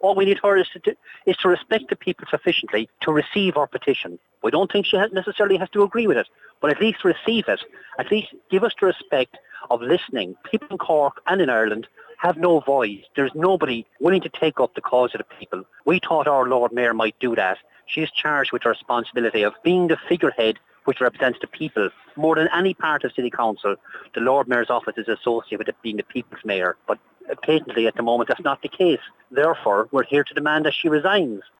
All we need her is to respect the people sufficiently to receive our petition. We don't think she necessarily has to agree with it, but at least receive it. At least give us the respect of listening. People in Cork and in Ireland have no voice. There's nobody willing to take up the cause of the people. We thought our Lord Mayor might do that. She is charged with the responsibility of being the figurehead which represents the people. More than any part of City Council, the Lord Mayor's office is associated with it being the people's mayor. But patently at the moment that's not the case. Therefore, we're here to demand that she resigns.